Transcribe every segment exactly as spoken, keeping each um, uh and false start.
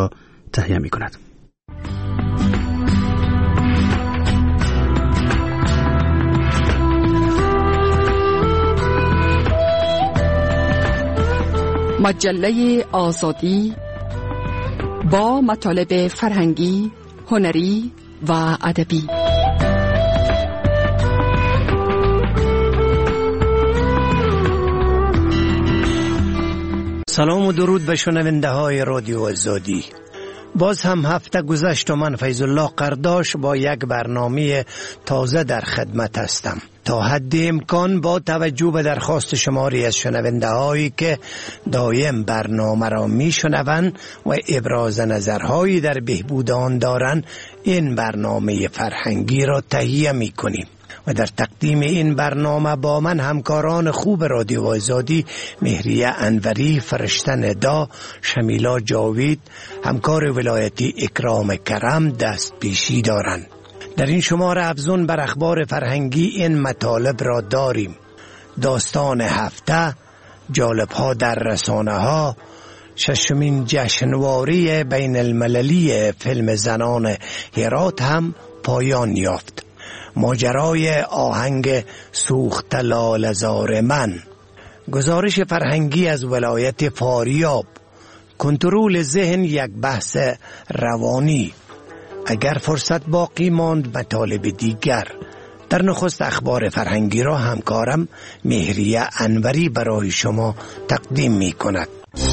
را تهیه می کند. مجله آزادی با مطالب فرهنگی، هنری و ادبی. سلام و درود به شنونده های رادیو آزادی. باز هم هفته گذشت و من فیض الله قرداش با یک برنامه تازه در خدمت هستم. تا حد امکان با توجه به درخواست شماری از شنونده هایی که دایم برنامه را می شنوند و ابراز نظرهایی در بهبود آن دارند، این برنامه فرهنگی را تهیه می کنیم و در تقدیم این برنامه با من همکاران خوب رادیو آزادی مهریه انوری، فرشته ندا، شمیلا جاوید، همکار ولایتی اکرام کرم دست پیشی دارند. در این شماره افزون بر اخبار فرهنگی این مطالب را داریم: داستان هفته، جالب‌ها در رسانه ها، ششمین جشنواره بین المللی فیلم زنان هرات هم پایان یافت، ماجرای آهنگ سوخت لاله زار من، گزارش فرهنگی از ولایت فاریاب، کنترل ذهن یک بحث روانی، اگر فرصت باقی ماند مطالب دیگر. در نخست اخبار فرهنگی را همکارم مهریه انوری برای شما تقدیم می کند.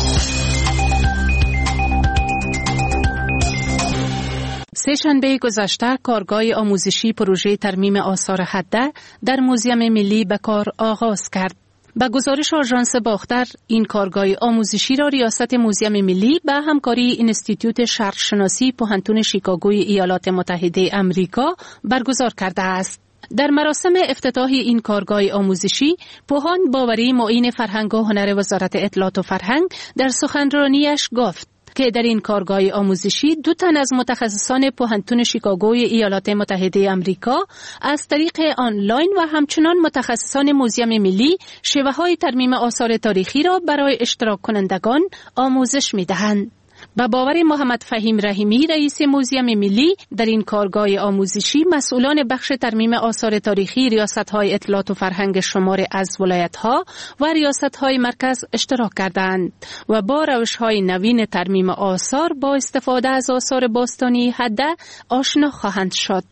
سه شنبه گذشته کارگاه آموزشی پروژه ترمیم آثار حده در موزیم ملی به کار آغاز کرد. با گزارش آژانس باختر، این کارگاه آموزشی را ریاست موزیم ملی به همکاری انستیتوت شرقشناسی پوهنتون شیکاگوی ایالات متحده امریکا برگزار کرده است. در مراسم افتتاح این کارگاه آموزشی، پوهان باوری معین فرهنگ و هنر وزارت اطلاعات و فرهنگ در سخنرانیش گفت که در این کارگاه آموزشی دو تن از متخصصان پوهنتون شیکاگوی ایالات متحده امریکا از طریق آنلاین و همچنان متخصصان موزیم ملی شیوه‌های ترمیم آثار تاریخی را برای اشتراک کنندگان آموزش می‌دهند. با باور محمد فهیم رحیمی رئیس موزیم ملی، در این کارگاه آموزشی مسئولان بخش ترمیم آثار تاریخی ریاست‌های اطلاعات و فرهنگ شمار از ولایت‌ها و ریاست‌های مرکز اشتراک کردند و با روش‌های نوین ترمیم آثار با استفاده از آثار باستانی حده آشنا خواهند شد.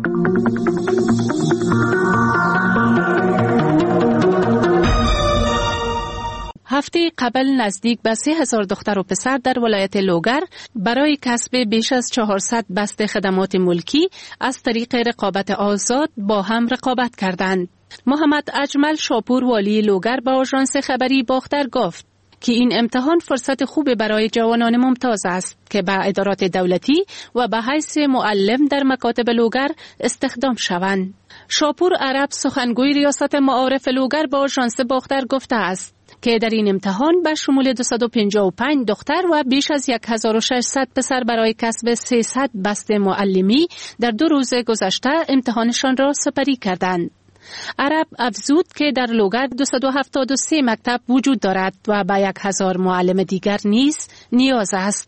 هفته قبل نزدیک به سه هزار دختر و پسر در ولایت لوگر برای کسب بیش از چهارصد بسته خدمات ملکی از طریق رقابت آزاد با هم رقابت کردند. محمد اجمل شاپور والی لوگر با آژانس خبری باختر گفت که این امتحان فرصت خوب برای جوانان ممتاز است که به ادارات دولتی و به حیث معلم در مکاتب لوگر استخدام شوند. شاپور عرب سخنگوی ریاست معارف لوگر با آژانس باختر گفته است که در این امتحان به شمول دویست و پنجاه و پنج دختر و بیش از هزار و ششصد پسر برای کسب سیصد بسته معلمی در دو روز گذشته امتحانشان را سپری کردند. عرب افزود که در لوگر دویست و هفتاد و سه مکتب وجود دارد و به یک هزار معلم دیگر نیز نیاز است.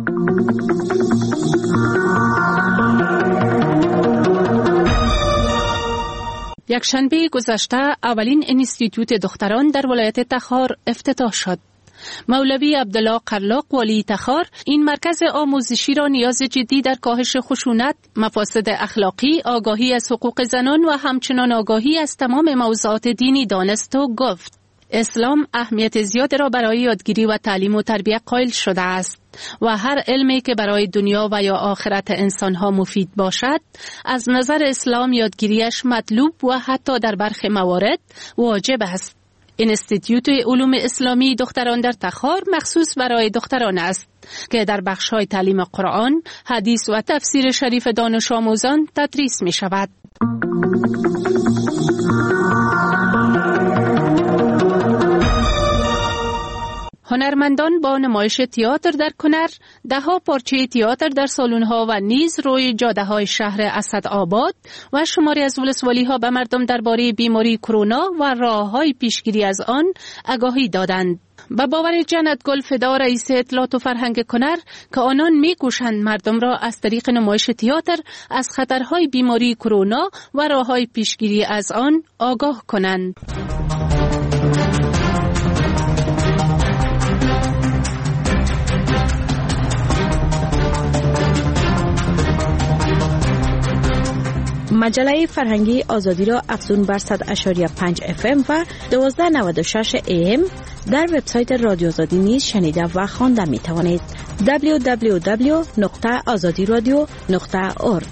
یک شنبه گذشته اولین انستیتوت دختران در ولایت تخار افتتاح شد. مولوی عبدالله قرلاق والی تخار این مرکز آموزشی را نیاز جدی در کاهش خشونت، مفاسد اخلاقی، آگاهی از حقوق زنان و همچنان آگاهی از تمام موضوعات دینی دانست و گفت اسلام اهمیت زیاد را برای یادگیری و تعلیم و تربیت قائل شده است و هر علمی که برای دنیا و یا آخرت انسانها مفید باشد از نظر اسلام یادگیریش مطلوب و حتی در برخی موارد واجب است. انستیتوت علوم اسلامی دختران در تخار مخصوص برای دختران است که در بخش‌های تعلیم قرآن، حدیث و تفسیر شریف دانش آموزان تدریس می شود. هنرمندان با نمایش تئاتر در کنر، دهها پارچه تئاتر در سالن‌ها و نیز روی جاده‌های شهر اسدآباد و شماری از ولسوالی‌ها به مردم درباره بیماری کرونا و راه‌های پیشگیری از آن آگاهی دادند. با باور جنت گل فدا رئیس اطلاعات و فرهنگ کنر که آنان می‌کوشند مردم را از طریق نمایش تئاتر از خطرهای بیماری کرونا و راه‌های پیشگیری از آن آگاه کنند. مجله فرهنگی آزادی را افزون بر صد و پنج اف ام و دوازده نود و شش ای ام در وبسایت رادیو آزادی نیز شنیده و خوانده می توانید. دبلیو دبلیو دبلیو نقطه آزادی رادیو نقطه اورگ.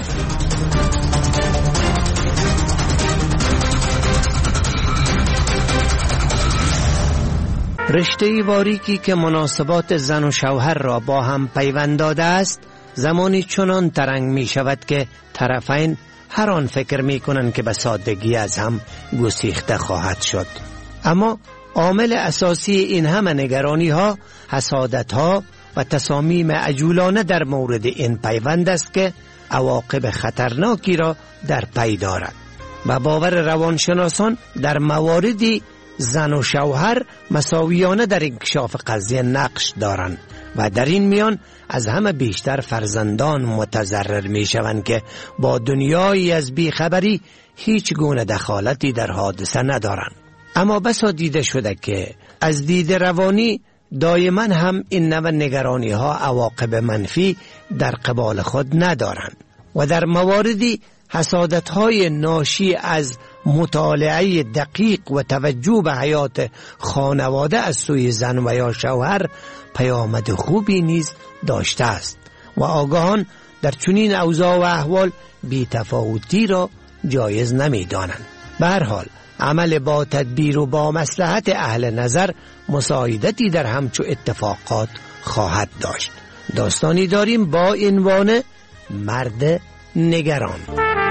رشته باریکی که مناسبات زن و شوهر را با هم پیوند داده است، زمانی چنان ترنگ می شود که طرفین هر آن فکر می کنند که به سادگی از هم گسیخته خواهد شد. اما عامل اساسی این همه نگرانی ها، حسادت ها و تصامیم عجولانه در مورد این پیوند است که عواقب خطرناکی را در پی دارد. و باور روانشناسان در مواردی زن و شوهر مساویانه در انکشاف قضیه نقش دارند و در این میان از همه بیشتر فرزندان متضرر می شوند که با دنیایی از بیخبری هیچ گونه دخالتی در حادثه ندارند. اما بسا دیده شده که از دید روانی دائما هم این نوع نگرانی ها عواقب منفی در قبال خود ندارند و در مواردی حسادت های ناشی از مطالعه دقیق و توجه به حیات خانواده از سوی زن و یا شوهر پیامد خوبی نیز داشته است و آگاهان در چنین اوضاع و احوال بی تفاوتی را جایز نمی دانند. به هر حال عمل با تدبیر و با مصلحت اهل نظر مساعدتی در همچو اتفاقات خواهد داشت. داستانی داریم با عنوان مرد نگران.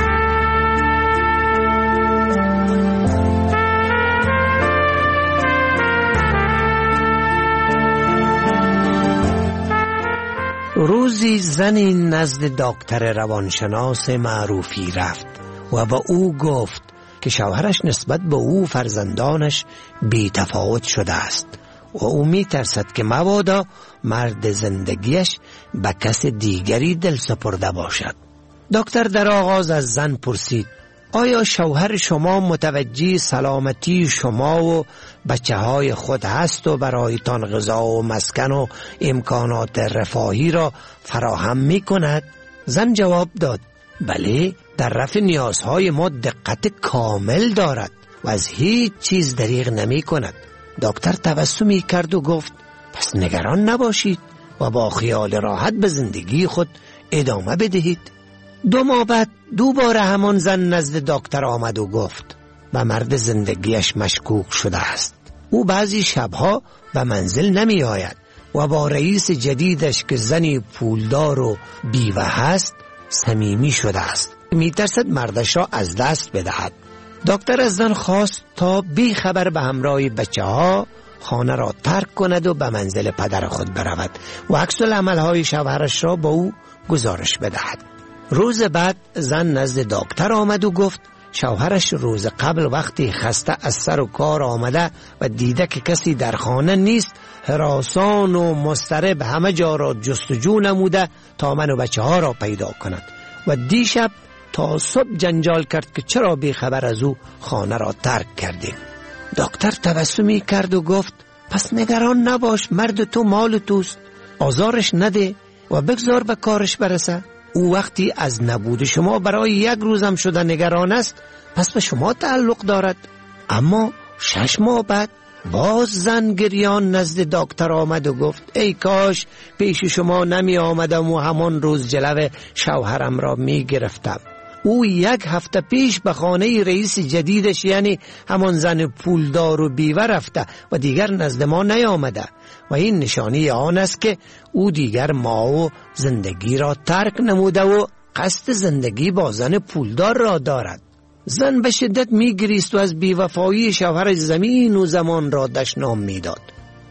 روزی زنی نزد دکتر روانشناس معروفی رفت و با او گفت که شوهرش نسبت به او فرزندانش بی تفاوت شده است و او می ترسد که مبادا مرد زندگیش به کس دیگری دل سپرده باشد. دکتر در آغاز از زن پرسید: آیا شوهر شما متوجه سلامتی شما و بچه های خود هست و برایتان غذا و مسکن و امکانات رفاهی را فراهم می کند؟ زن جواب داد: بله، در رفع نیازهای ما دقت کامل دارد و از هیچ چیز دریغ نمی کند. دکتر تبسمی کرد و گفت: پس نگران نباشید و با خیال راحت به زندگی خود ادامه بدهید. دو ماه بعد دوباره همان زن نزد دکتر آمد و گفت: به مرد زندگیش مشکوک شده است. او بعضی شبها به منزل نمی آید و با رئیس جدیدش که زنی پولدار و بیوه هست صمیمی شده است. می ترسد مردش را از دست بدهد. دکتر از زن خواست تا بی خبر به همراه بچه ها خانه را ترک کند و به منزل پدر خود برود و عکس العمل‌های شوهرش را با او گزارش بدهد. روز بعد زن نزد دکتر آمد و گفت شوهرش روز قبل وقتی خسته از سر و کار آمده و دیده که کسی در خانه نیست، هراسان و مضطرب همه جا را جستجو نموده تا من و بچه ها را پیدا کند و دیشب تا صبح جنجال کرد که چرا بی خبر از او خانه را ترک کردیم. دکتر تبسمی کرد و گفت: پس نگران نباش، مرد تو مال توست، آزارش نده و بگذار به کارش برسه. او وقتی از نبود شما برای یک روزم شده نگران است، پس به شما تعلق دارد. اما شش ماه بعد باز زن گریان نزد دکتر آمد و گفت: ای کاش پیش شما نمی آمدم و همان روز جلو شوهرم را می گرفتم. او یک هفته پیش به خانه رئیس جدیدش یعنی همان زن پولدار و بیوه رفته و دیگر نزد ما نیامده و این نشانی آن است که او دیگر ما و زندگی را ترک نموده و قصد زندگی با زن پولدار را دارد. زن به شدت می گریست و از بیوفایی شوهر زمین و زمان را دشنام می داد.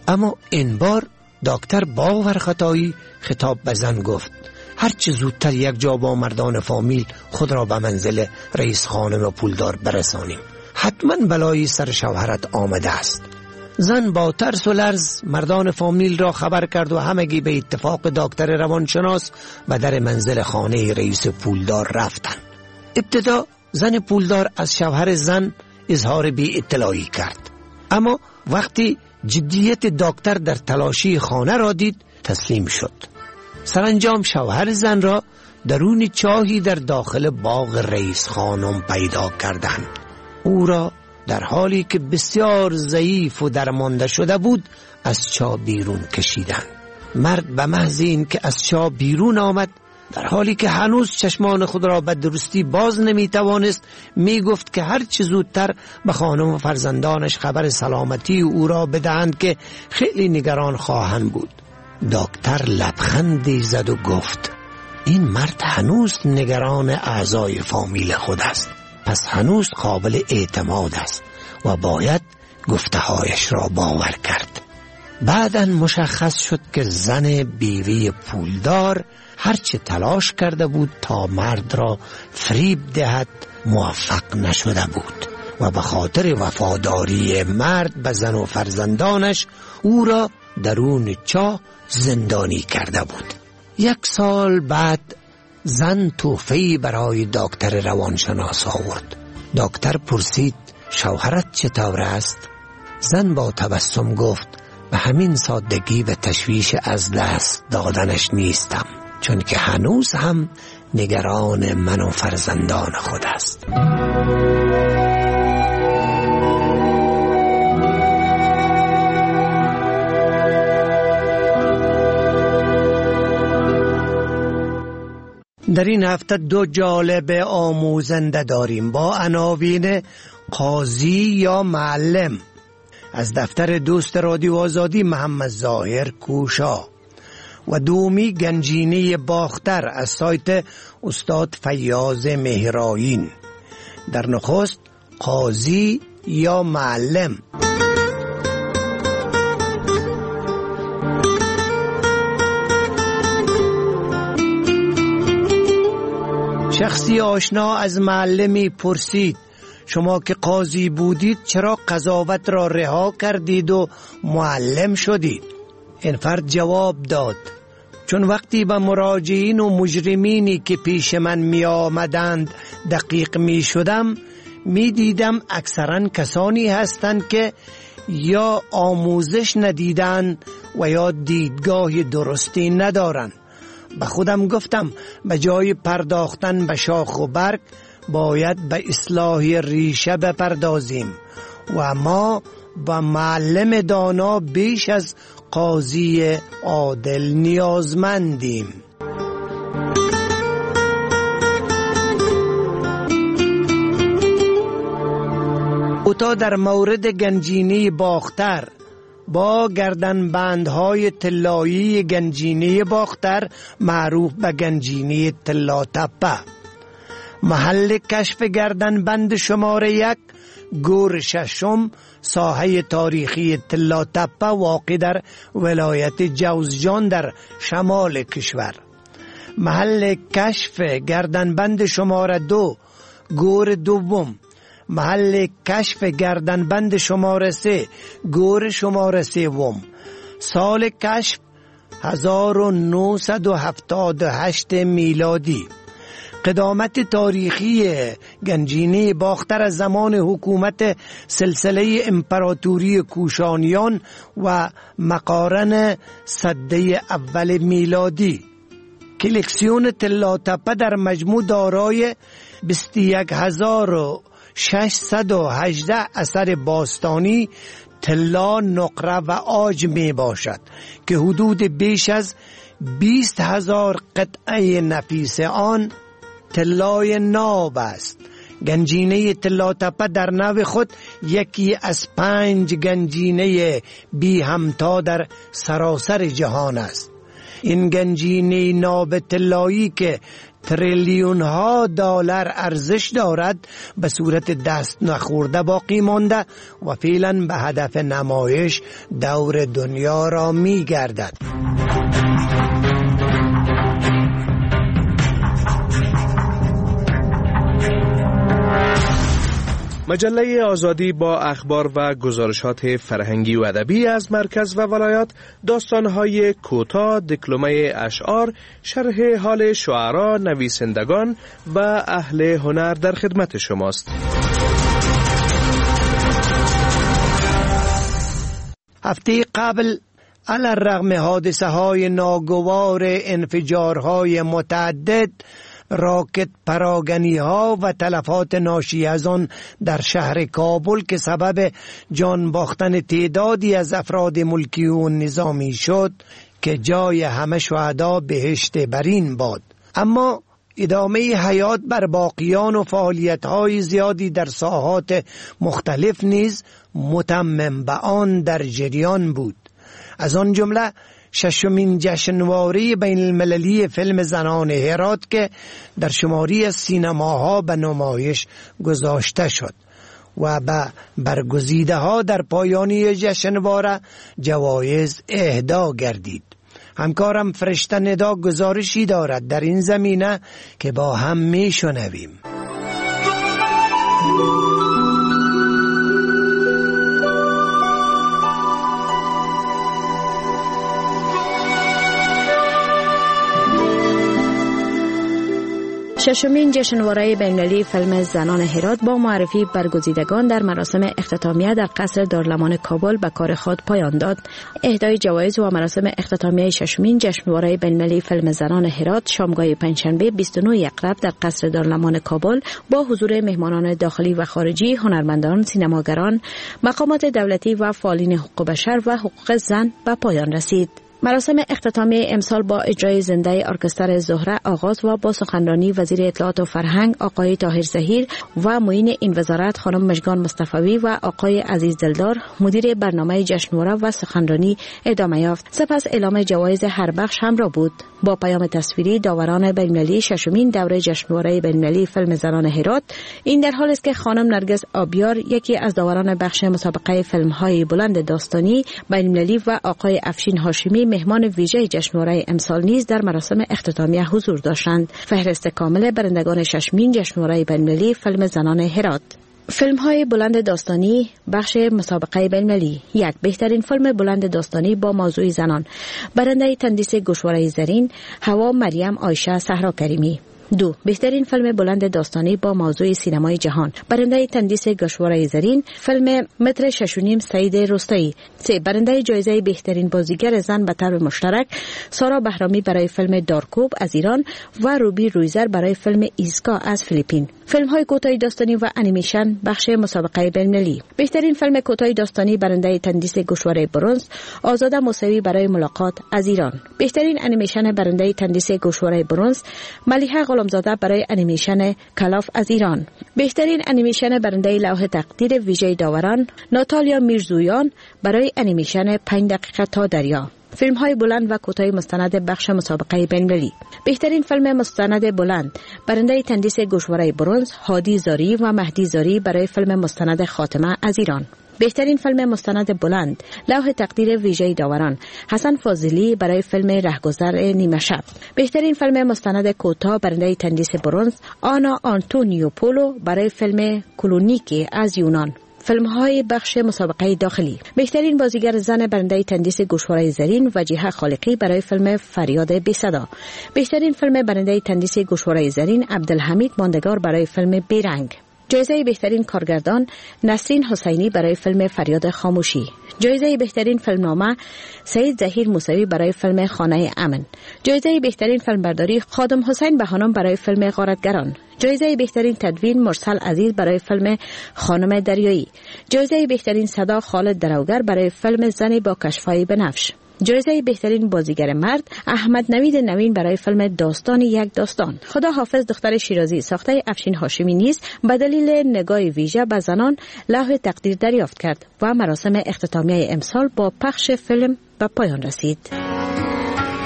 اما این بار دکتر باورخطایی خطاب به زن گفت هر چه زودتر یک جا با مردان فامیل خود را به منزل رئیس خانم پولدار برسانیم. حتما بلایی سر شوهرت آمده است. زن با ترس و لرز مردان فامیل را خبر کرد و همگی به اتفاق دکتر روانشناس به در منزل خانه رئیس پولدار رفتند. ابتدا زن پولدار از شوهر زن اظهار بی اطلاعی کرد، اما وقتی جدیت دکتر در تلاشی خانه را دید تسلیم شد. سرانجام شوهر زن را درون چاهی در داخل باغ رئیس خانم پیدا کردند. او را در حالی که بسیار ضعیف و درمانده شده بود از چاه بیرون کشیدند. مرد به محض این که از چاه بیرون آمد، در حالی که هنوز چشمان خود را به درستی باز نمی توانست، می گفت که هر چه زودتر به خانم و فرزندانش خبر سلامتی او را بدهند که خیلی نگران خواهند بود. دکتر لبخندی زد و گفت این مرد هنوز نگران اعضای فامیل خود است، پس هنوز قابل اعتماد است و باید گفته‌هایش را باور کرد. بعداً مشخص شد که زن بیوی پولدار هرچه تلاش کرده بود تا مرد را فریب دهد موفق نشده بود و به خاطر وفاداری مرد به زن و فرزندانش او را درون چاه زندانی کرده بود. یک سال بعد زن تحفه‌ای برای دکتر روانشناس آورد. دکتر پرسید شوهرت چطور است؟ زن با تبسم گفت به همین سادگی و تشویش از دست دادنش نیستم، چون که هنوز هم نگران من و فرزندان خود است. در این هفته دو جالب آموزنده داریم با عناوین قاضی یا معلم از دفتر دوست رادیو آزادی محمد ظاهر کوشا و دومی گنجینه باختر از سایت استاد فیاض مهرائین. در نخست قاضی یا معلم. شخصی آشنا از معلمی پرسید شما که قاضی بودید چرا قضاوت را رها کردید و معلم شدید؟ این فرد جواب داد چون وقتی به مراجعین و مجرمینی که پیش من می آمدند دقیق می شدم می دیدم اکثرا کسانی هستند که یا آموزش ندیدند و یا دیدگاه درستی ندارند. به خودم گفتم به جای پرداختن به شاخ و برگ باید به اصلاح ریشه بپردازیم و ما با معلم دانا بیش از قاضی عادل نیازمندیم. او تا در مورد گنجینه باختر با گردنبندهای طلایی گنجینه باختر معروف به گنجینه طلا تپه، محل کشف گردنبند شماره یک گور ششم ساحه تاریخی طلا تپه واقع در ولایت جوزجان در شمال کشور، محل کشف گردنبند شماره دو گور دوم، محل کشف گردنبند شماره سه گور شماره سوم، سال کشف هزار و نهصد و هفتاد و هشت میلادی. قدامت تاریخی گنجینه باختر از زمان حکومت سلسله امپراتوری کوشانیان و مقارن سده اول میلادی. کلکسیون طلا تپه در مجموع دارای بیست و یک هزار و ششصد و هجده اثر باستانی طلا، نقره و عاج می باشد که حدود بیش از بیست هزار قطعه نفیس آن طلای ناب است. گنجینه طلا تپه در نوع خود یکی از پنج گنجینه بی همتا در سراسر جهان است. این گنجینه نابطلایی که تریلیون ها دلار ارزش دارد به صورت دست نخورده باقی مانده و فعلا به هدف نمایش دور دنیا را می گردد. مجله آزادی با اخبار و گزارشات فرهنگی و ادبی از مرکز و ولایات، داستان‌های کوتاه، دکلمه اشعار، شرح حال شعرا، نویسندگان و اهل هنر در خدمت شماست. هفته قبل علی الرغم حادثه های ناگوار انفجارهای متعدد، راکت پراگنی ها و تلفات ناشی از آن در شهر کابل که سبب جان باختن تعدادی از افراد ملکی و نظامی شد که جای همه شهدا بهشت برین باد، اما ادامه حیات بر باقیان و فعالیت های زیادی در ساحات مختلف نیز متمم به آن در جریان بود. از آن جمله ششمین جشنواره بین المللی فیلم زنان هرات که در شماری از سینماها به نمایش گذاشته شد و به برگزیده ها در پایانی جشنواره جوایز اهدا گردید. همکارم فرشته ندا گزارشی دارد در این زمینه که با هم می شنویم. ششمین جشنواره بین‌المللی فیلم زنان هرات با معرفی برگزیدگان در مراسم اختتامیه در قصر دارالمان کابل به کار خود پایان داد. اهدای جوایز و مراسم اختتامیه ششمین جشنواره بین‌المللی فیلم زنان هرات شامگاه پنجشنبه بیست و نه اقرب در قصر دارالمان کابل با حضور مهمانان داخلی و خارجی، هنرمندان، سینماگران، مقامات دولتی و فعالین حقوق بشر و حقوق زن به پایان رسید. مراسم اختتامیه امسال با اجرای زنده ارکستر زهره آغاز و با سخنرانی وزیر اطلاعات و فرهنگ آقای طاهر ظهیر و معین این وزارت خانم مژگان مصطفی و آقای عزیز دلدار مدیر برنامه جشنواره و سخنرانی ادامه یافت. سپس اعلام جوایز هر بخش همراه بود. با پیام تصویری داوران بین‌المللی ششمین دوره جشنواره بین‌المللی فیلم زنان هرات، این در حالی است که خانم نرگس آبیار یکی از داوران بخش مسابقه فیلم‌های بلند داستانی بین‌المللی و آقای افشین هاشمی مهمان ویژه جشنواره امسال نیز در مراسم اختتامیه حضور داشتند. فهرست کامل برندگان ششمین جشنواره بین‌المللی فیلم زنان هرات: فیلم های بلند داستانی بخش مسابقه بین‌المللی. یک، بهترین فیلم بلند داستانی با موضوع زنان، برنده تندیس گوشواره زرین هوا مریم عایشه صحرا کریمی. دو، بهترین فیلم بلند داستانی با موضوع سینمای جهان، برنده تندیس گوشواره زرین فیلم متر شش و نیم سعید رستایی. سه، برنده جایزه بهترین بازیگر زن به طور مشترک سارا بهرامی برای فیلم دارکوب از ایران و روبی رویزر برای فیلم ایسکا از فیلیپین. فیلم های کوتاه داستانی و انیمیشن بخش مسابقه بین‌المللی. بهترین فیلم کوتاه داستانی برنده تندیس گوشواره برنز آزاده موسوی برای ملاقات از ایران. بهترین انیمیشن برنده تندیس گوشواره برنز ملیحه غلامزاده برای انیمیشن کلاف از ایران. بهترین انیمیشن برنده لوح تقدیر ویژه داوران ناتالیا میرزویان برای انیمیشن پنج دقیقه تا دریا. فیلم های بلند و کوتاه مستند بخش مسابقه بین‌المللی. بهترین فیلم مستند بلند برنده تندیس گوشواره برنز هادی زاری و مهدی زاری برای فیلم مستند خاتمه از ایران. بهترین فیلم مستند بلند لوح تقدیر ویژه داوران حسن فاضلی برای فیلم رهگذر نیمه شب. بهترین فیلم مستند کوتاه برنده تندیس برنز آنا آنتونیوپولو برای فیلم کلونیکی از یونان. فیلم های بخش مسابقه داخلی. بهترین بازیگر زن برنده تندیس گوشواره زرین وجیحه خالقی برای فیلم فریاد بی صدا. بهترین فیلم برنده تندیس گوشواره زرین عبدالحمید ماندگار برای فیلم بیرنگ. جایزه بهترین کارگردان نسرین حسینی برای فیلم فریاد خاموشی. جایزه بهترین فیلمنامه سید ظهیر موسوی برای فیلم خانه امن. جایزه بهترین فیلمبرداری خادم حسین بهانم برای فیلم غارتگران. جایزه بهترین تدوین مرسل عزیز برای فیلم خانم دریایی. جایزه بهترین صدا خالد دروگر برای فیلم زنی با کشفای بنفش. جایزه بهترین بازیگر مرد احمد نوید نوین برای فیلم داستان یک داستان. خدا حافظ دختر شیرازی ساخته افشین هاشمی نیز به دلیل نگاه ویژه به زنان لوح تقدیر دریافت کرد و مراسم اختتامیه امسال با پخش فیلم به پایان رسید.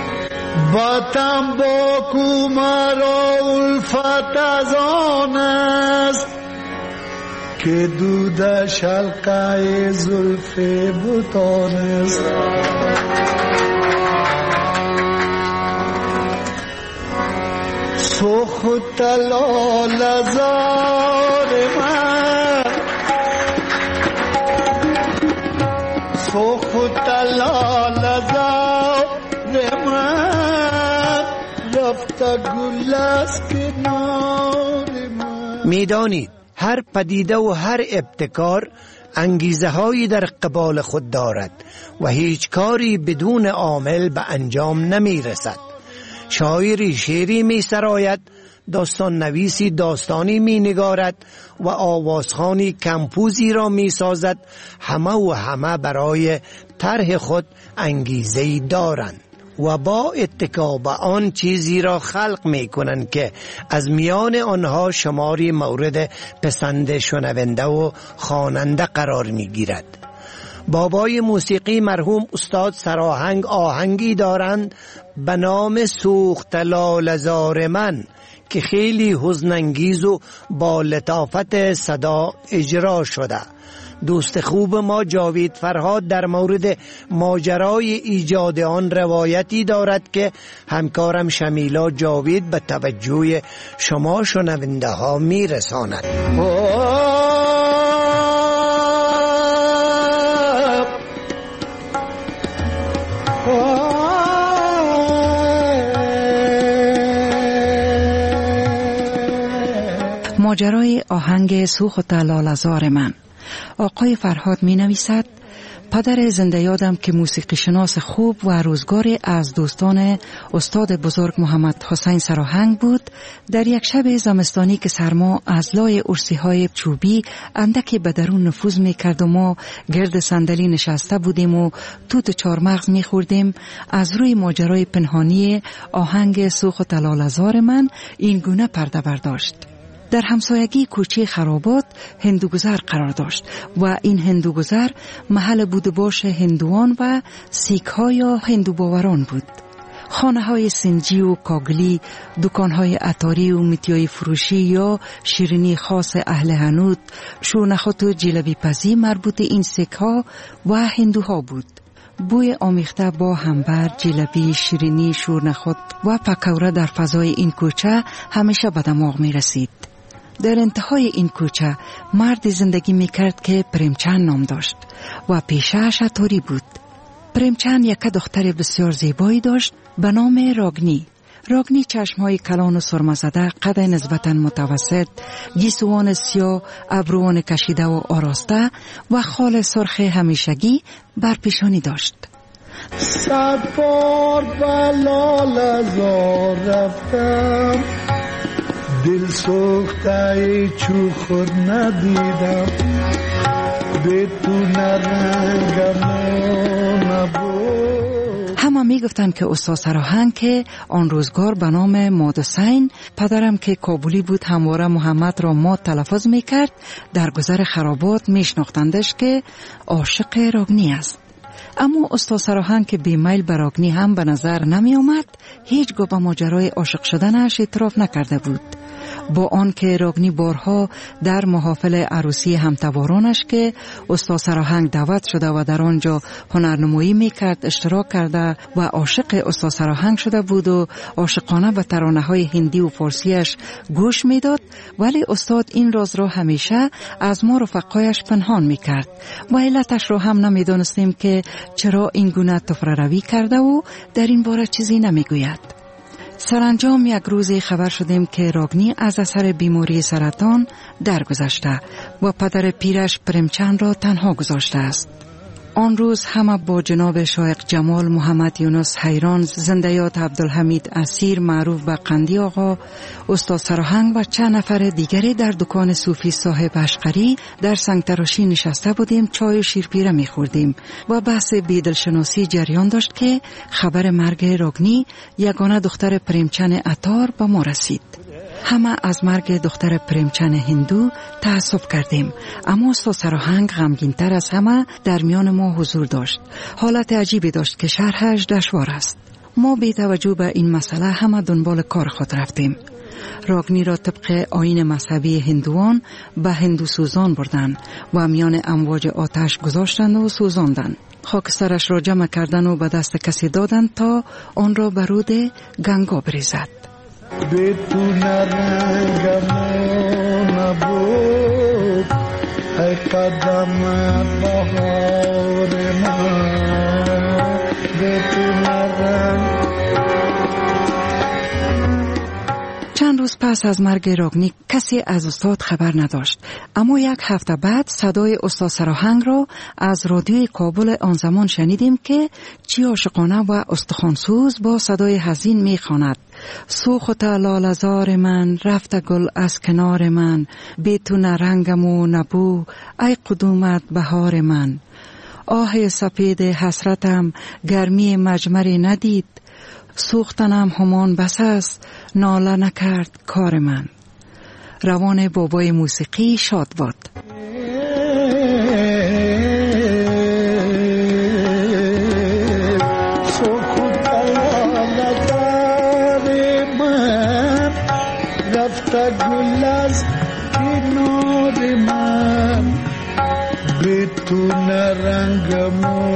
باتم با کومارا الفت از آن است که دوده شلقه زلف بوتان است. سخت لال زار من، سخت لال زار من، رفت گل از کنار من. میدانید هر پدیده و هر ابتکار انگیزه هایی در قبال خود دارد و هیچ کاری بدون عامل به انجام نمی رسد. شاعری شعری می سراید، داستان نویسی داستانی می نگارد و آوازخوانی کمپوزی را می سازد. همه و همه برای طرح خود انگیزه‌ای دارند و با اتکا به آن چیزی را خلق می کنند که از میان آنها شماری مورد پسند شنونده و خواننده قرار می گیرد. بابای موسیقی مرحوم استاد سراهنگ آهنگی دارند به نام سوخت لاله زار من که خیلی حزن انگیز و با لطافت صدا اجرا شده. دوست خوب ما جاوید فرهاد در مورد ماجرای ایجاد آن روایتی دارد که همکارم شمیلا جاوید به توجه شما شنونده ها می رساند. ماجرای آهنگ سوخت لاله زار من. آقای فرهاد می نویسد: پدر زنده یادم که موسیقی شناس خوب و روزگاری از دوستان استاد بزرگ محمد حسین سراهنگ بود، در یک شب زمستانی که سرما از لای ارسی های چوبی اندکی به درون نفوذ می کرد و ما گرد صندلی نشسته بودیم و توت چارمغز می خوردیم، از روی ماجرای پنهانی آهنگ سوخت لاله زار من این گونه پرده برداشت. در همسایگی کوچه خرابات هندوگذر قرار داشت و این هندوگذر محل بود باش هندوان و سیک ها یا هندو باوران بود. خانه های سنجی و کاگلی، دکان های عطاری و میتیای فروشی یا شیرینی خاص اهل هنود، شورنخوت و جلبی پزی مربوط این سیک ها و هندوها بود. بوی آمیخته با همبر، جلبی، شیرینی، شورنخوت و پکوره در فضای این کوچه همیشه به دماغ می رسید. در انتهای این کوچه مردی زندگی می کرد که پرمچند نام داشت و پیشه‌اش عطاری بود. پرمچند یک دختر بسیار زیبایی داشت به نام راگنی. راگنی چشمهای کلان و سرمزده، قد نسبتاً متوسط، گیسوان سیاه، ابروان کشیده و آراسته و خال سرخ همیشگی بر پیشانی داشت. صد بار به لاله زار رفتم، دل سوخته چو خود ندیدم، به تو نرنگم نبود. همه می گفتن که استاد سراهنگ که آن روزگار به نام مادحسین، پدرم که کابلی بود همواره محمد را ماد تلفظ می کرد، در گذر خرابات می شناختندش که عاشق راگنی است. اما استاد سراهنگ که بیمیل به راگنی هم به نظر نمی آمد، هیچگاه به ماجرای عاشق شدنش اعتراف نکرده بود. با آن که راگنی بارها در محافل عروسی همتوارانش که استاد سراهنگ دعوت شده و در آنجا هنرنمایی میکرد اشتراک کرده و عاشق استاد سراهنگ شده بود و عاشقانه به ترانه های هندی و فارسیش گوش میداد، ولی استاد این راز را همیشه از ما رفقایش پنهان میکرد و علتش را هم نمیدانستیم که چرا این گونه طفره روی کرده و در این باره چیزی نمیگوید. سرانجام یک روزی خبر شدیم که راگنی از اثر بیماری سرطان درگذشته و پدر پیرش پرمچند را تنها گذاشته است. آن روز همه با جناب شایق جمال محمد یونس حیران، زنده یاد عبدالحمید اسیر معروف به قندی آقا، استاد سراهنگ و چند نفر دیگری در دکان صوفی صاحب اشقری در سنگ تراشی نشسته بودیم، چای و شیرپیره می خوردیم و بحث بیدلشناسی جریان داشت که خبر مرگ راگنی، یگانه دختر پرمچند عطار، به ما رسید. همه از مرگ دختر پرمچند هندو تأسف کردیم، اما استاد سراهنگ غمگین‌تر از همه در میان ما حضور داشت. حالت عجیبی داشت که شرحش دشوار است. ما بی توجه به این مسئله همه دنبال کار خود رفتیم. راگنی را طبق آیین مذهبی هندوان به هندو سوزان بردن و میان امواج آتش گذاشتند و سوزاندند. خاکسترش را جمع کردن و به دست کسی دادند تا آن را به رود گنگا بریزد. بدون رنگم نبود ای قدم بهار من، بدون رنگ. چند روز پس از مرگ راگنی کسی از استاد خبر نداشت، اما یک هفته بعد صدای استاد سراهنگ را از رادیوی کابل آن زمان شنیدیم که چی عاشقانه و استخوانسوز با صدای حزین میخواند: سوخت لاله‌زار من، رفت گل از کنار من، بی تو نه رنگم و نبو ای قدومت بهار من. آه سپید حسرتم گرمی مجمری ندید، سوختنم همان بس است ناله نکرد کار من. روان بابای موسیقی شاد باد. سوخت لاله‌زار من، رفت گل از کنار من، بی تو نه رنگم و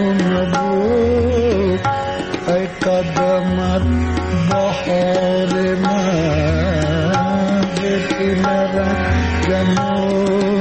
نبود ای قدمت بهار من، بی تو نه رنگم و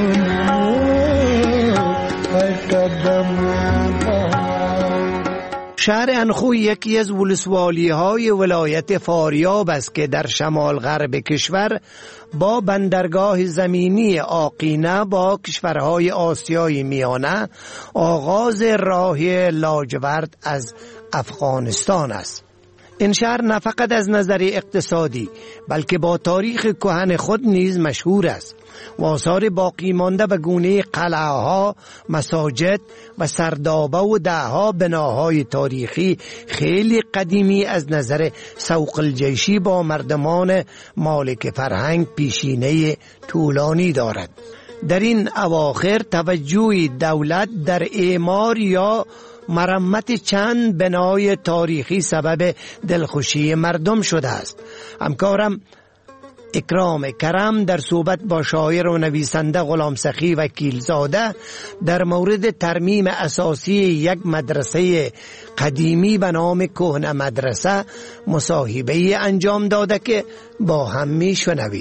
نبود ای قدمت بهار. شهر انخو یکی از ولسوالی های ولایت فاریاب است که در شمال غرب کشور با بندرگاه زمینی آقینه با کشورهای آسیای میانه آغاز راه لاجورد از افغانستان است. این شهر نه فقط از نظر اقتصادی بلکه با تاریخ کهن خود نیز مشهور است و آثار باقی مانده به گونه قلعه‌ها، مساجد و سردابه و دهها بناهای تاریخی خیلی قدیمی از نظر سوق الجیشی با مردمان مالک فرهنگ پیشینه طولانی دارد. در این اواخر توجه دولت در اعمار یا مرمت چند بنای تاریخی سبب دلخوشی مردم شده است. همکارم اکرام کرم در صحبت با شاعر و نویسنده غلام سخی وکیلزاده در مورد ترمیم اساسی یک مدرسه قدیمی به نام کهنه مدرسه مصاحبه انجام داده که با هم می شنویم.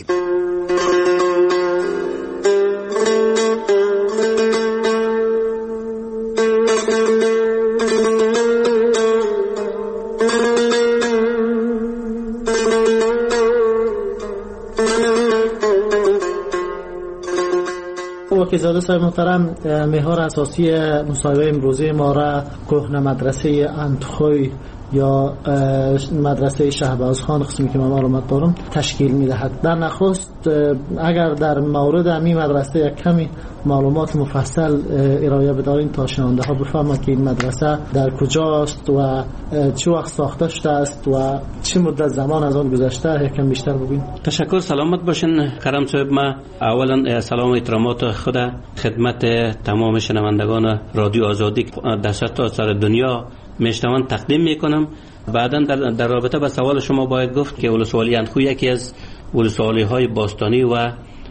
وکیلزاده صاحب محترم، محور اساسی مصاحبه امروزی ما را کهنه مدرسه اندخوی یا مدرسه شهباز خان قسمی که من معلومات دارم تشکیل میدهد. در نخست اگر در مورد همین مدرسه یک کمی معلومات مفصل ارائه بدارین تا شنونده ها بفهمند که این مدرسه در کجاست و چه وقت ساخته شده است و چه مدت زمان از آن گذشته، یکم بیشتر بگین. تشکر، سلامت باشین کرم صاحب. ما اولا سلام و احترامات خود خدمت تمام شنوندگان رادیو آزادی در سرتاسر دنیا میشنوان تقدیم میکنم. بعدا در, در رابطه با سوال شما باید گفت که ولسوالی اندخو یکی از ولسوالی های باستانی و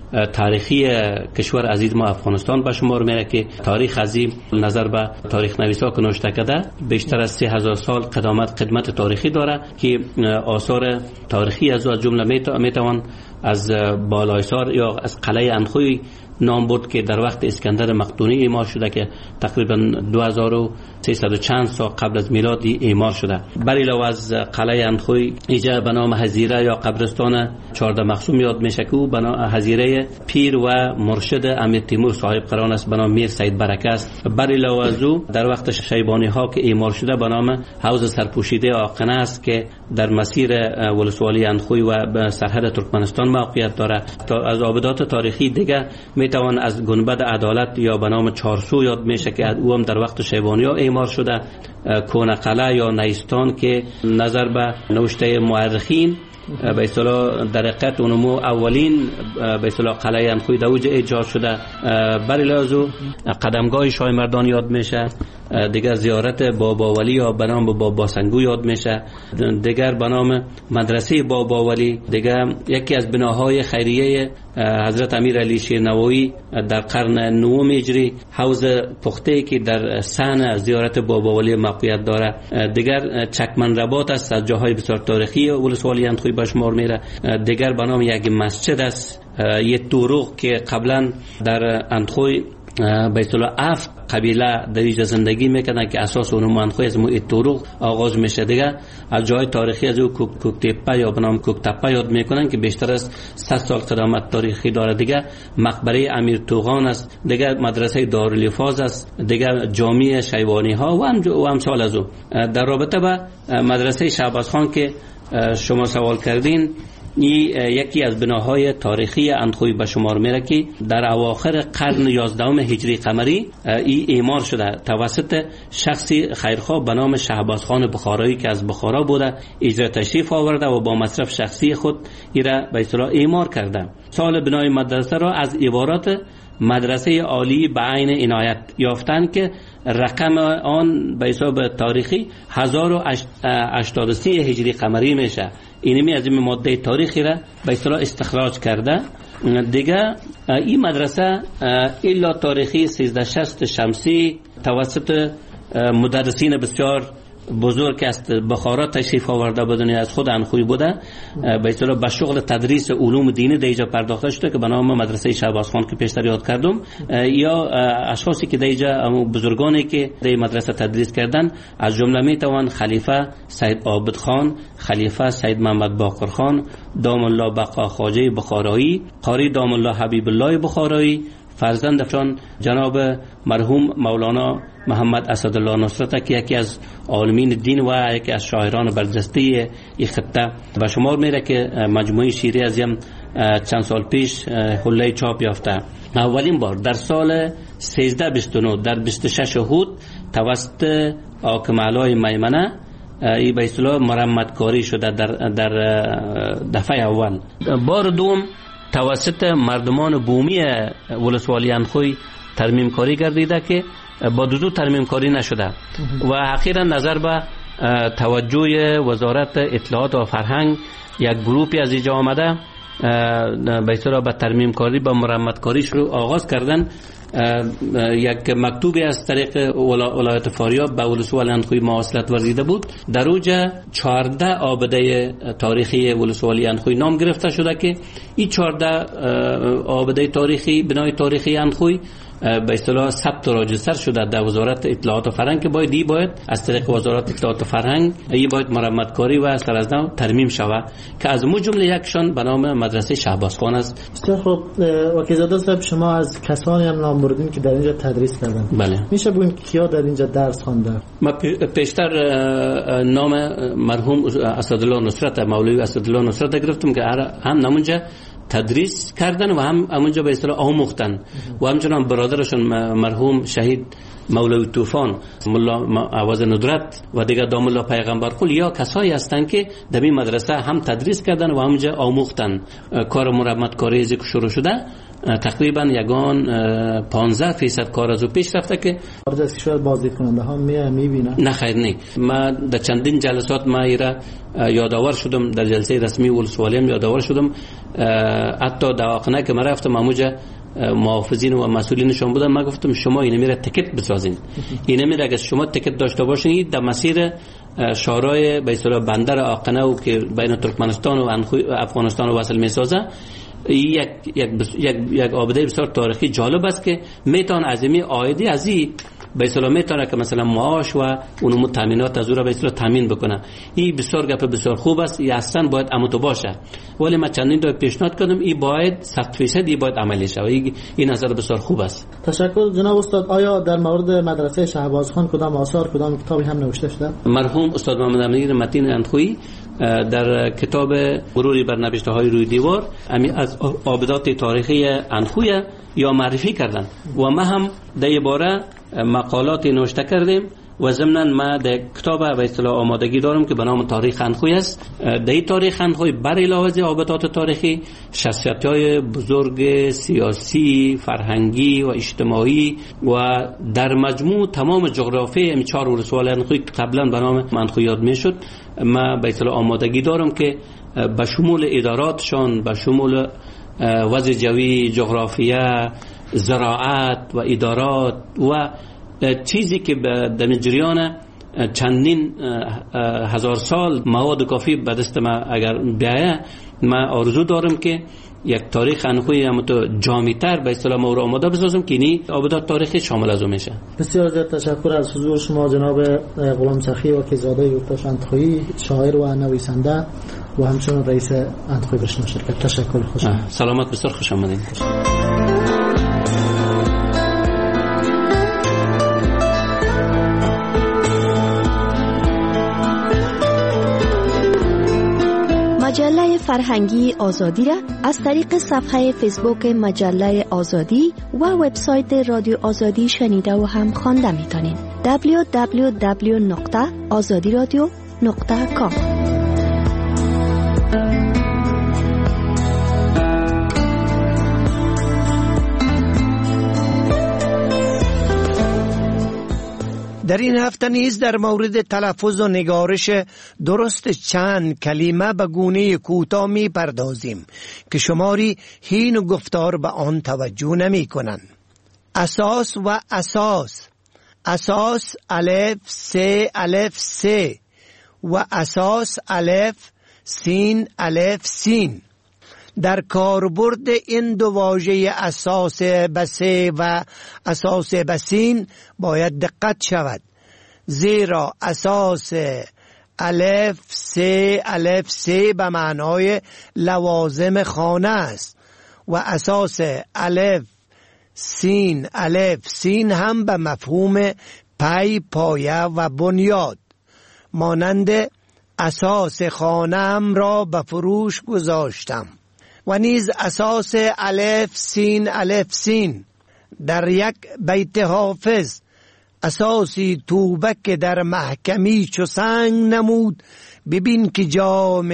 تاریخی کشور عزیز ما افغانستان به شمار میره که تاریخ عظیم نظر به تاریخ نویسا که نوشته کرده بیشتر از سه هزار سال قدامت خدمت تاریخی داره که آثار تاریخی از جمله میتوان از بالایسار یا از قلعه اندخوی نام برد که در وقت اسکندر مقدونی اعمار شده که تقریبا دو هزار و سیصد و چند سال قبل از میلادی اعمار شده. بر علاوه از قلعه اندخوی ایجا به نام حظیره یا قبرستان چهارده مقسوم یاد میشه که او به نام حظیره پیر و مرشد امیر تیمور صاحب قران است به نام میر سید برکه است. بر علاوه از او در وقت شیبانی ها که اعمار شده به نام حوض سرپوشیده آقنه است که در مسیر ولسوالی اندخوی و به سرحد ترکمنستان موقعیت داره. از آبادات تاریخی دیگه میتوان از گنبد عدالت یا به نام چارسو یاد میشه که او هم در وقت شیبانی‌ها اعمار شده. کهنه قلعه یا نیستان که نظر به نوشته مورخین به اصطلاح در حقیقت اونمو اولین به اصطلاح قلعه اندخوی در اوج ایجاد شده. بر علاوه قدمگاه شاه مردان یاد میشه دیگر زیارت بابا ولی یا به نام بابا سنگو یاد میشه، دیگر به نام مدرسه بابا ولی، دیگر یکی از بناهای خیریه حضرت امیر علی شیرنوایی در قرن نهم هجری حوض پخته که در سن زیارت بابا ولی موقعیت داره، دیگر چکمن رباط است از جاهای بسیار تاریخی ولسوالی اندخوی به شمار میره، دیگر به نام یک مسجد است، یه طرق که قبلا در اندخوی به اصطلاح افت قبیله در اینجا زندگی میکنن که اساس اونم اندخوی از موی طرق آغاز میشه. دیگه از جای تاریخی از او کوکتپه یا به نام کوکتپه یاد میکنن که بیشتر از صد سال قدامت تاریخی داره. دیگه مقبره امیر توغان است، دیگه مدرسه دارالحفاظ است، دیگه جامع شیبانی ها و امثال از او. در رابطه با مدرسه شهباز خان که شما سوال کردین، این یکی از بناهای تاریخی اندخوی به شمار میره که در اواخر قرن یازدهم هجری قمری این اعمار شده توسط شخصی خیرخواه به نام شهباز خان بخارایی که از بخارا بوده، اجرا تشریف آورده و با مصرف شخصی خود ایره به اصطلاح اعمار کرده. سال بنای مدرسه را از عبارات مدرسه عالی به عین عنایت یافتن که رقم آن به حساب تاریخی هزار و هشتاد و سه هجری قمری میشه. اینمی از این ماده تاریخی را به اصطلاح استخراج کرده. دیگه این مدرسه الا تاریخی سیزده شصت شمسی توسط مدرسین بسیار بزرگ است بخارا تشریف آورده بودن از خود اندخوی بوده، به اصطلاح به شغل تدریس علوم دینی در اینجا پرداخته شده که به نام مدرسه شهباز خان که پیشتر یاد کردم، یا اشخاصی که در اینجا بزرگانی که در مدرسه تدریس کردن از جمله میتوان خلیفه سید عابد خان، خلیفه سید محمد باقر خان، دام الله بقا خواجه بخارایی، قاری دام الله حبیب الله بخارایی، فرزندشان جناب مرحوم مولانا محمد اسدالله نصرت که یکی از عالمین دین و یکی از شاعران برجسته این خطه به شمار میره که مجموعه شیری از یم چند سال پیش حله چاپ یافته. اولین بار در سال سیزده بیست و نه در بیست و شش هود توسط حاکم علای میمنه این به اصطلاح مرمت کاری شده در در دفعه اول. بار دوم توسط مردمان بومی ولسوالی اندخوی ترمیم کاری گردیده که با دو ترمیم کاری نشده و اخیرا نظر به توجه وزارت اطلاعات و فرهنگ یک گروپی از اینجا آمده به اصطلاح به ترمیم کاری با مرمت کاری شروع آغاز کردن. یک مکتوبی از طریق ولایت فاریاب به ولسوالی اندخوی مواصلت ورزیده بود، در اوجه چهارده آبده تاریخی ولسوالی اندخوی نام گرفته شده که این چهارده آبده تاریخی بنای تاریخی اندخوی به اصطلاح ثبت و راجستر شده در وزارت اطلاعات و فرهنگ که باید ای باید از طریق وزارت اطلاعات و فرهنگ ای باید مرمت کاری و سر از نو ترمیم شود که از مو جمله یکشان به نام مدرسه شهباز خان است. بسیار خوب. وکیل‌زاده صاحب، شما از کسانی هم نام بردین که در اینجا تدریس کردن. بله. میشه بگین کیا در اینجا درس خواندن؟ ما پیشتر نام مرحوم اسدالله نصرت مولوی اسدالله نصرت گرفتم که هم نمونجا تدریس کردن و هم همونجا به اصطلاح آموختن و همچنان برادرشون مرحوم شهید مولوی طوفان ملا عوض ندرت و دیگر دام الله پیغمبر قل یا کسایی هستند که در این مدرسه هم تدریس کردن و همونجا آموختن. کار مرمت کاری ذکر شروع شده، تقریبا یگان پانزده فیصد کار از او پیش رفته که خارج از کشور بازدید کننده ها میبینن. نه خیر نی. ما در چندین جلسات ما ایرا یادآور شدم، در جلسه رسمی ولسوالی هم یادآور شدم، حتی دواخانه که ما رفتم همونجا محافظین و مسئولینشون بودن، ما گفتم شما اینه میره تکت بسازین، اینه میره اگر شما تکت داشته باشین در مسیر شارای به اصطلاح بندر آقنه که بین ترکمنستان و افغانستان وصل میسازه، یک یک یک یک آبده بسیار تاریخی جالب است که میتون عظیمی آیدی از این به اصطلاح میتونه که مثلا معاش و اونم تامینات از او را به اصطلاح تامین بکنه. این بسیار گپ بسیار خوب است، این اصلا باید امتو باشه، ولی من چندین تا پیشنهاد کردم این باید صد فیصد این باید عملی شه. این نظر بسیار خوب است. تشکر جناب استاد. آیا در مورد مدرسه شهباز خان کدام آثار کدام کتابی هم نوشته شده؟ مرحوم استاد محمد امیر متین اندخویی در کتاب مروری بر نوشته های روی دیوار از آبدات تاریخی اندخوی یا معرفی کردن و ما هم در باره مقالات نوشته کردیم و ضمناً ما در کتاب به اصطلاح آمادگی دارم که به نام تاریخ اندخوی است. در این تاریخ اندخوی بر علاوه از ارتباطات تاریخی، شخصیت‌های بزرگ سیاسی، فرهنگی و اجتماعی و در مجموع تمام جغرافی این چهار ولسوالی اندخوی قبلا به نام اندخوی یاد میشد، ما به اصطلاح آمادگی دارم که به شمول اداراتشان، به شمول وضع جوی، جغرافیا، زراعت و ادارات و چیزی که در جریان چندین هزار سال مواد کافی به دست ما اگر بیایه، ما آرزو دارم که یک تاریخ اندخوی هم تو جامع‌تر به اصطلاح ما رو آماده بسازم که اینی آبادات تاریخی شامل از اون میشه. بسیار زیاد تشکر از حضور شما جناب غلام سخی و کیزاده یورتاش اندخویی، شاعر و نویسنده و همچنین رئیس اندخوی برشنا شرکت. تشکر. خوش آمدید. سلامت، بسیار خوش آمدید. مجله فرهنگی آزادی را از طریق صفحه فیسبوک مجله آزادی و وبسایت رادیو آزادی شنیده و هم خوانده میتونید. دبلیو دبلیو دبلیو نقطه آزادی رادیو نقطه کام. در این هفته نیز در مورد تلفظ و نگارش درست چند کلمه به گونه کوتاه می پردازیم که شماری هین و گفتار به آن توجه نمی کنند. اساس و اساس، اساس الف سه الف سه و اساس الف سین الف سین. در کاربرد این دو واژه اساس بسه و اساس بسین باید دقت شود، زیرا اساس الف سه الف سه به معنای لوازم خانه است و اساس الف سین الف سین هم به مفهوم پی، پایه و بنیاد، مانند اساس خانه‌ام را به فروش گذاشتم. و نیز اساس الف سین الف سین در یک بیت حافظ، اساسی توبه که در محکمی چو سنگ نمود، ببین که جام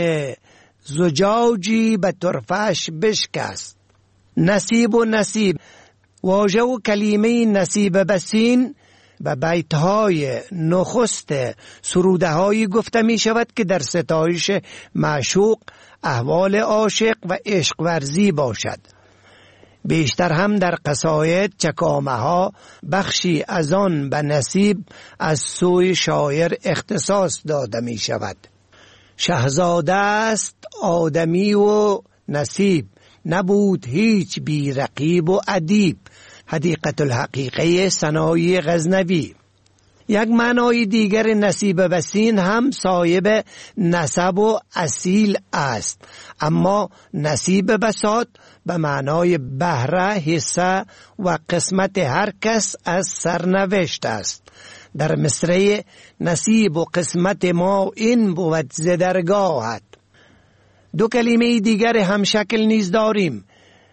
زجاجی به طرفش بشکست. نصیب و نصیب، واژه و کلمه نصیب بسین به بیتهای نخست سروده هایی گفته می شود که در ستایش معشوق، احوال عاشق و عشق ورزی باشد. بیشتر هم در قصاید چکامه ها بخشی از آن به نصیب از سوی شاعر اختصاص داده می شود. شهزاده است آدمی و نصیب، نبود هیچ بی رقیب و ادیب. حدیقه الحقیقه ثنایی غزنوی. یک معنای دیگر نصیب بسین هم صاحب نسب و اصیل است، اما نصیب بساط به معنای بهره، حصه و قسمت هر کس از سرنوشت است. در مصرع نصیب و قسمت ما این بود ز درگاهت. دو کلمه دیگر هم شکل نیز داریم،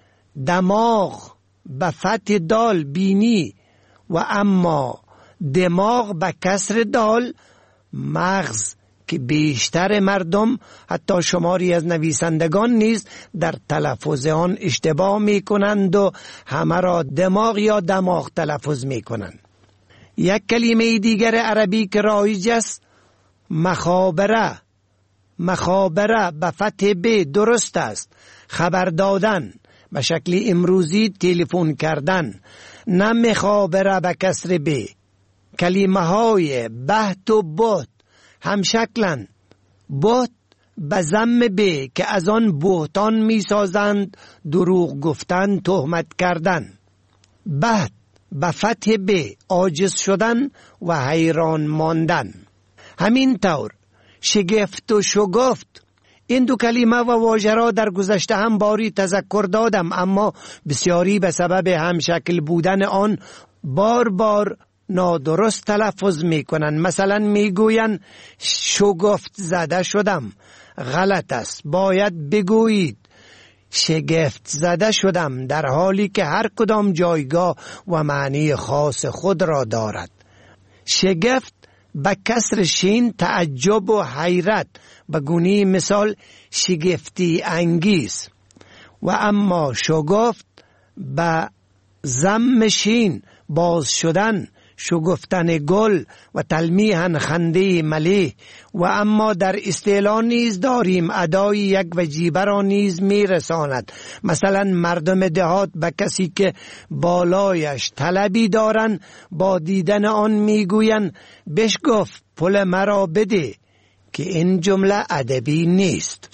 دماغ به فتح دال بینی و اما دماغ به کسر دال مغز، که بیشتر مردم حتی شماری از نویسندگان نیز در تلفظ آن اشتباه می کنند و همه را دماغ یا دماغ تلفظ می کنند. یک کلمه دیگر عربی که رایج است مخابره. مخابره به فتح ب درست است، خبر دادن، به شکل امروزی تلفن کردن، نه مخابره به کسر ب. کلمه های بهت و بهت هم شکلن، بهت به ضم ب که از آن بهتان می سازند، دروغ گفتن، تهمت کردن. بهت به فتح ب عاجز شدن و حیران ماندن. همین طور شگفت و شگفت، این دو کلمه و واژه را در گذشته هم باری تذکر دادم، اما بسیاری به سبب هم شکل بودن آن بار بار نادرست تلفظ می کنند. مثلا می گویند شگفت زده شدم، غلط است، باید بگویید شگفت زده شدم، در حالی که هر کدام جایگاه و معنی خاص خود را دارد. شگفت به کسر شین تعجب و حیرت، به گونه مثال شگفتی انگیز. و اما شگفت به ضم شین باز شدن، شگفتن گل و تلمیحاً خنده ملیح. و اما در استعلا نیز داریم ادای یک وجیبه را نیز می رساند. مثلا مردم دهات به کسی که بالایش طلبی دارن با دیدن آن می گوین بش گفت پول مرا بده، که این جمله ادبی نیست.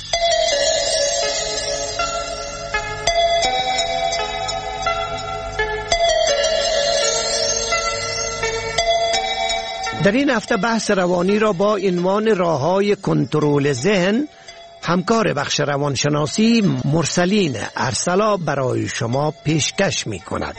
در این هفته بحث روانی را با عنوان راه‌های کنترل ذهن همکار بخش روانشناسی مرسلین ارسلا برای شما پیشکش می کند.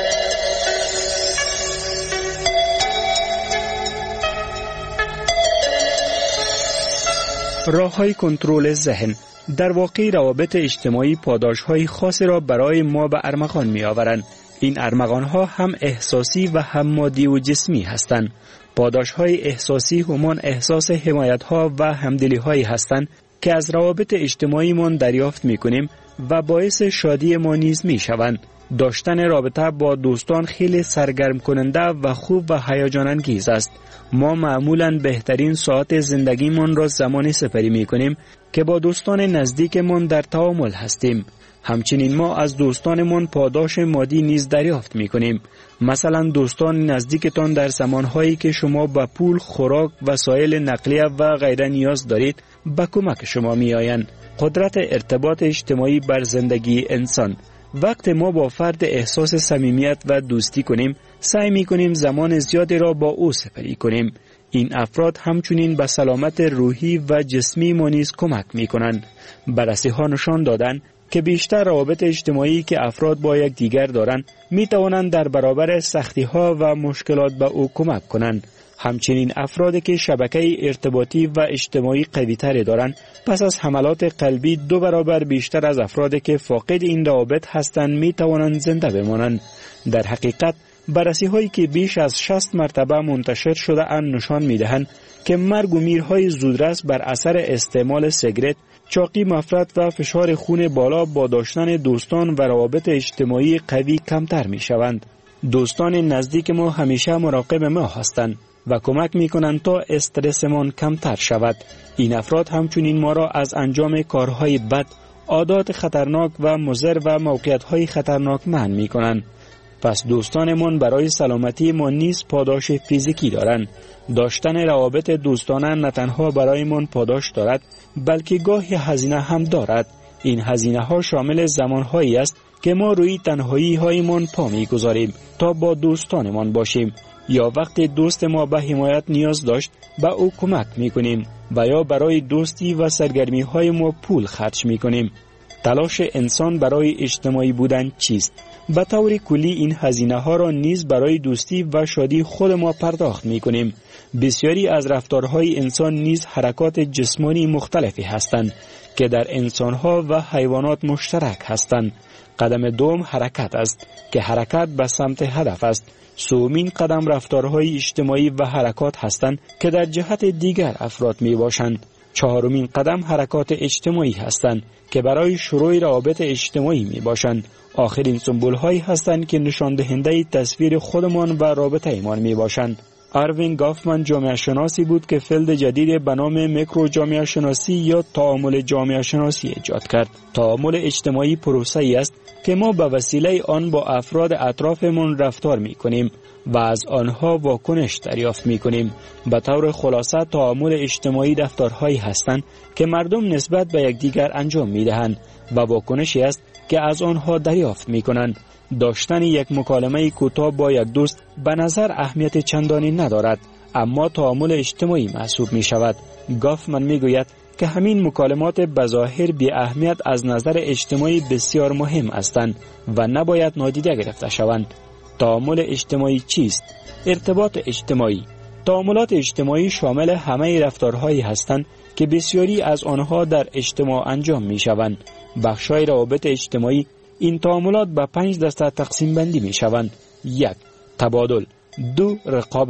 راه‌های کنترل ذهن در واقع روابط اجتماعی پاداش‌های خاصی را برای ما به ارمغان می‌آورند. این ارمغان‌ها هم احساسی و هم مادی و جسمی هستند. پاداش‌های احساسی همان احساس حمایت‌ها و همدلی‌هایی هستند که از روابط اجتماعیمان دریافت می‌کنیم و باعث شادی ما نیز می‌شوند. داشتن رابطه با دوستان خیلی سرگرم کننده و خوب و هیجان انگیز است. ما معمولاً بهترین ساعت زندگیمان را زمانی سپری می‌کنیم که با دوستان نزدیکمان در تعامل هستیم. همچنین ما از دوستانمان پاداش مادی نیز دریافت می‌کنیم. مثلا دوستان نزدیکتان در زمانهایی که شما به پول، خوراک، وسایل نقلیه و غیره نیاز دارید به کمک شما می‌آیند. قدرت ارتباط اجتماعی بر زندگی انسان. وقت ما با فرد احساس صمیمیت و دوستی کنیم، سعی می‌کنیم زمان زیادی را با او سپری کنیم. این افراد همچنین به سلامت روحی و جسمی ما نیز کمک می‌کنند. بررسی‌ها نشان دادند که بیشتر روابط اجتماعی که افراد با یک دیگر دارند می توانند در برابر سختی ها و مشکلات به او کمک کنند. همچنین افرادی که شبکه ارتباطی و اجتماعی قوی تری دارند پس از حملات قلبی دو برابر بیشتر از افرادی که فاقد این روابط هستند می توانند زنده بمانند. در حقیقت بررسی هایی که بیش از شصت مرتبه منتشر شده اند نشان می دهند که مرگ و میرهای زودرس بر اثر استعمال سیگرت، چاقی مفرط و فشار خون بالا با داشتن دوستان و روابط اجتماعی قوی کمتر می شوند. دوستان نزدیک ما همیشه مراقب ما هستند و کمک می کنند تا استرسمان کمتر شود. این افراد همچنین ما را از انجام کارهای بد، عادات خطرناک و مضر و موقعیت‌های خطرناک منع می کنند. پس دوستانمان برای سلامتی ما نیز پاداش فیزیکی دارند. داشتن روابط دوستانه نه تنها برای من پاداش دارد بلکه گاهی هزینه هم دارد. این هزینه ها شامل زمان هایی است که ما روی تنهایی هایمان پا می گذاریم تا با دوستانمان باشیم، یا وقتی دوست ما به حمایت نیاز داشت به او کمک می کنیم و یا برای دوستی و سرگرمی های ما پول خرج می کنیم. تلاش انسان برای اجتماعی بودن چیست؟ به طور کلی این هزینه ها را نیز برای دوستی و شادی خود ما پرداخت می کنیم. بسیاری از رفتارهای انسان نیز حرکات جسمانی مختلفی هستند که در انسانها و حیوانات مشترک هستند. قدم دوم حرکت است که حرکت به سمت هدف است. سومین قدم رفتارهای اجتماعی و حرکات هستند که در جهت دیگر افراد می باشند. چهارمین قدم حرکات اجتماعی هستند که برای شروع روابط اجتماعی می باشند. آخرین سمبول هایی هستند که نشان دهنده تصویر خودمان و رابطه ایمان می باشند. اروین گافمن جامعه شناسی بود که فیلد جدید به نام میکرو جامعه شناسی یا تعامل جامعه شناسی ایجاد کرد. تعامل اجتماعی پروسه‌ای است که ما به وسیله آن با افراد اطرافمان رفتار می کنیم و از آنها واکنش دریافت می کنیم. به طور خلاصه تعامل اجتماعی رفتارهایی هستند که مردم نسبت به یکدیگر انجام می دهند و واکنشی است که از آنها دریافت می کنند. داشتن یک مکالمه کوتاه با یک دوست به نظر اهمیت چندانی ندارد، اما تعامل اجتماعی محسوب می شود. گافمن می گوید که همین مکالمات بظاهر بی اهمیت از نظر اجتماعی بسیار مهم هستند و نباید نادیده گرفته شوند. تعامل اجتماعی چیست؟ ارتباط اجتماعی. تعاملات اجتماعی شامل همه رفتارهایی هستند که بسیاری از آنها در اجتماع انجام می شوند. بخشای روابط اجتماعی این تعاملات به پنج دسته تقسیم بندی می شوند. یک، تبادل. دو، رقابت.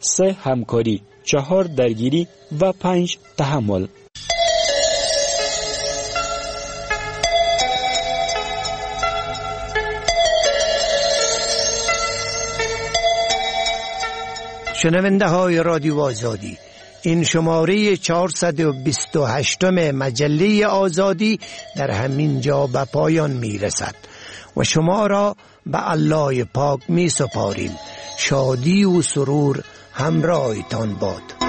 سه همکاری، چهار درگیری و پنج تحمل. شنونده های رادیو آزادی، این شماره چهارصد و بیست و هشتم مجله آزادی در همین جا به پایان می رسد و شما را به الله پاک می سپاریم. شادی و سرور همراهتان باد.